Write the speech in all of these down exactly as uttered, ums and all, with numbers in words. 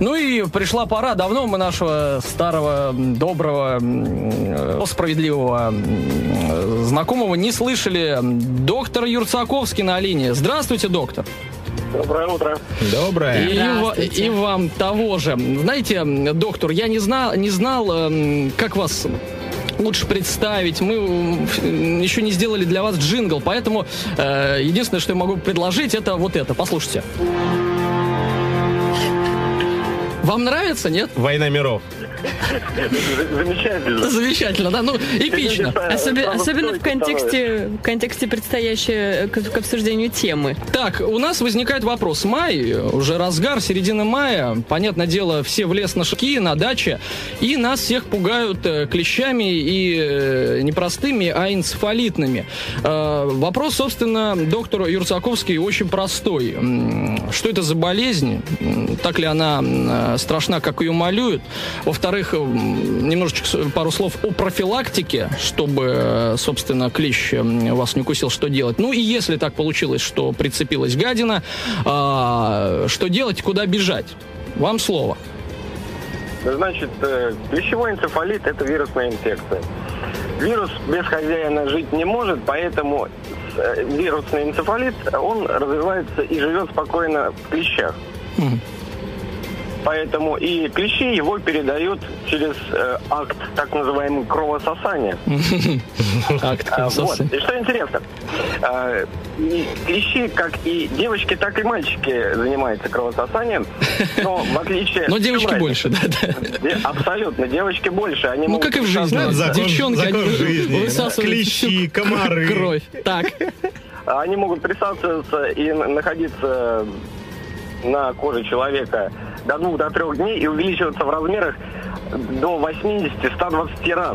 Ну и пришла пора. Давно мы нашего старого, доброго, справедливого знакомого не слышали. Доктор Юрцаковский на линии. Здравствуйте, доктор. Доброе утро. Доброе. И, и вам того же. Знаете, доктор, я не знал, не знал, как вас лучше представить. Мы еще не сделали для вас джингл, поэтому э, единственное, что я могу предложить, это вот это. Послушайте. Вам нравится, нет? «Война миров». Замечательно. Замечательно, да, ну, эпично. Особенно, особенно в контексте, в контексте предстоящей к, к обсуждению темы. Так, у нас возникает вопрос. Май, уже разгар, середина мая. Понятное дело, все в лес на шаги, на даче. И нас всех пугают клещами и не простыми, а энцефалитными. Вопрос, собственно, доктор Юрцаковский очень простой. Что это за болезнь? Так ли она страшна, как ее малюют? Во-вторых, немножечко пару слов о профилактике, чтобы, собственно, клещ вас не укусил, что делать. Ну и если так получилось, что прицепилась гадина, а, что делать, куда бежать? Вам слово. Значит, клещевой энцефалит – это вирусная инфекция. Вирус без хозяина жить не может, поэтому вирусный энцефалит, он развивается и живет спокойно в клещах. Mm. Поэтому и клещи его передают через э, акт так называемого кровососания. Акт кровососания. Вот. И что интересно, э, клещи, как и девочки, так и мальчики занимаются кровососанием, но в отличие... Но девочки больше, да? Абсолютно, девочки больше. Они ну, как и в жизни. Девчонки, они высасывают клещи, комары. Кровь. Так. Они могут присасываться и находиться на коже человека до двух до трех дней и увеличиваться в размерах до восьмидесяти-ста двадцати раз.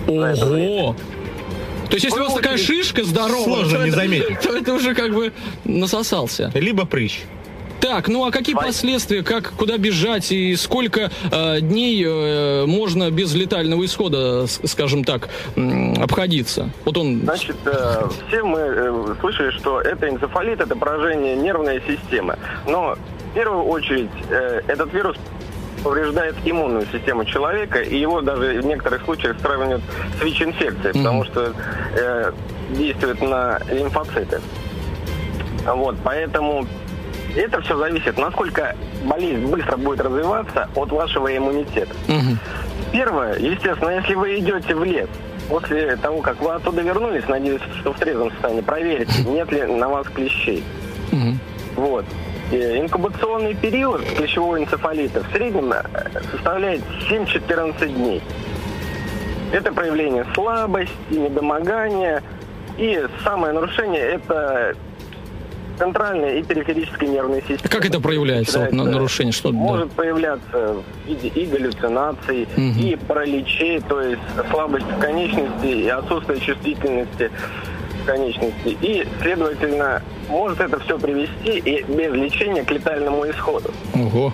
Ого! То есть, если у вас такая шишка здоровая, сложно не заметить, то это уже как бы насосался. Либо прыщ. Так, ну а какие Vai. последствия, как, куда бежать и сколько э, дней э, можно без летального исхода, скажем так, э, обходиться? Вот он... Значит, э, все мы э, слышали, что это энцефалит, это поражение нервной системы. Но в первую очередь э, этот вирус повреждает иммунную систему человека, и его даже в некоторых случаях сравнивают с ВИЧ-инфекцией, mm-hmm. потому что э, действует на лимфоциты. Вот, поэтому... Это все зависит, насколько болезнь быстро будет развиваться от вашего иммунитета. Угу. Первое, естественно, если вы идете в лес, после того, как вы оттуда вернулись, надеюсь, что в трезвом состоянии, проверьте, нет ли на вас клещей. Угу. Вот. И инкубационный период клещевого энцефалита в среднем составляет семь-четырнадцать дней. Это проявление слабости, недомогания. И самое нарушение – это... центральной и периферической нервной системы. Как это проявляется, вот, на, нарушение? Что, может да. появляться в виде и галлюцинаций, угу. и параличей, то есть слабость в конечности и отсутствие чувствительности в конечности. И, следовательно, может это все привести и без лечения к летальному исходу. Ого.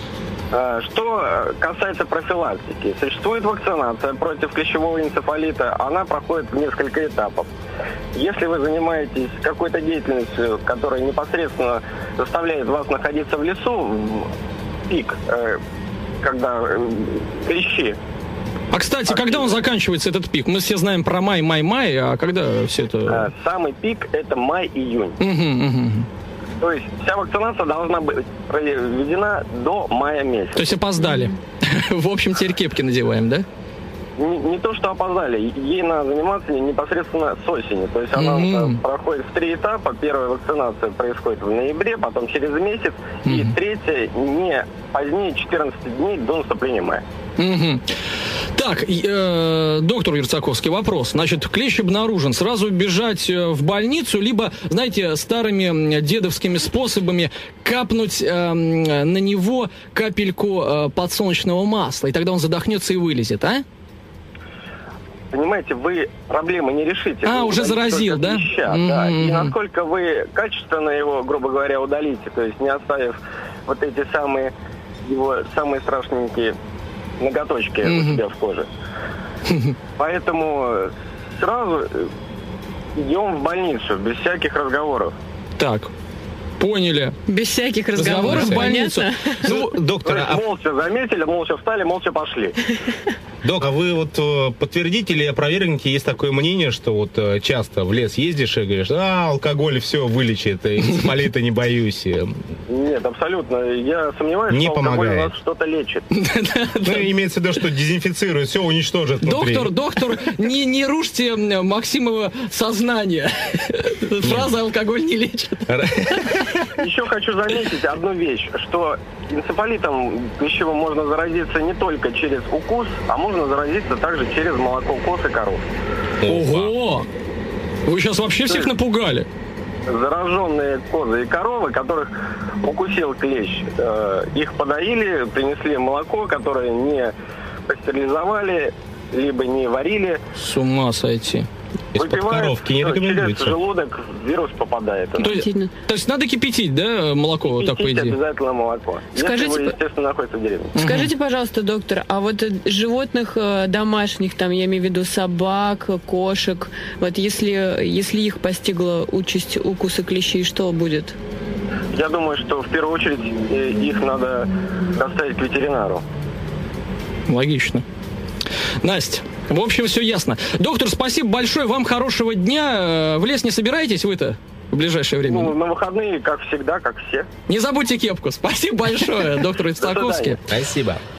Что касается профилактики, существует вакцинация против клещевого энцефалита, она проходит в несколько этапов. Если вы занимаетесь какой-то деятельностью, которая непосредственно заставляет вас находиться в лесу, в пик, когда клещи... А, кстати, когда он заканчивается, этот пик? Мы все знаем про май, май, май, а когда все это... Самый пик – это май-июнь. Угу, угу. То есть вся вакцинация должна быть проведена до мая месяца. То есть опоздали. В общем, теперь кепки надеваем, да? Не, не то, что опоздали. Ей надо заниматься непосредственно с осени. То есть она mm-hmm. проходит в три этапа. Первая вакцинация происходит в ноябре, потом через месяц. Mm-hmm. И третья не позднее четырнадцати дней до наступления мая. Mm-hmm. Так, э, доктор Юрцаковский, вопрос. Значит, клещ обнаружен. Сразу бежать в больницу, либо, знаете, старыми дедовскими способами капнуть э, на него капельку э, подсолнечного масла, и тогда он задохнется и вылезет, а? Понимаете, вы проблемы не решите. А, вы уже заразил, да? Клеща, mm-hmm. да? И насколько вы качественно его, грубо говоря, удалите, то есть не оставив вот эти самые, его самые страшненькие ноготочки mm-hmm. у себя в коже. Mm-hmm. Поэтому сразу идем в больницу, без всяких разговоров. Так. Поняли. Без всяких Разговоры разговоров, в больницу. понятно? Ну, То доктор, есть а, молча заметили, молча встали, молча пошли. док, а вы вот э, подтвердите или опровергните, есть такое мнение, что вот э, часто в лес ездишь и говоришь, а, алкоголь все вылечит, энцефалита не боюсь. Нет, абсолютно. Я сомневаюсь, Не что алкоголь помогает. у нас что-то лечит. Ну, имеется в виду, что дезинфицирует, все уничтожит внутри. Доктор, доктор, не, не рушьте Максимова сознание. Фраза «алкоголь не лечит». Еще хочу заметить одну вещь, что энцефалитом клещевым можно заразиться не только через укус, а можно заразиться также через молоко коз и коров. Ого! Вы сейчас вообще всех напугали. Зараженные козы и коровы, которых укусил клещ, э, их подоили, принесли молоко, которое не пастеризовали, либо не варили. С ума сойти. Из-под Выпивают, коровки не э, через рекомендуется. желудок вирус попадает. То есть, Действительно. то есть надо кипятить, да, молоко, так по Пить идее? обязательно молоко. Скажите, Если вы, по- естественно, находитесь в деревне. Скажите, пожалуйста, доктор, а вот э, животных э, домашних, там, я имею в виду собак, кошек, вот если, если их постигла участь укуса клещей, что будет? Я думаю, что в первую очередь э, их надо доставить к ветеринару. Логично. Настя, в общем, все ясно. Доктор, спасибо большое, вам хорошего дня. В лес не собираетесь вы-то в ближайшее время? Ну, на выходные, как всегда, как все. Не забудьте кепку. Спасибо большое, доктор Ицтаковский. Спасибо.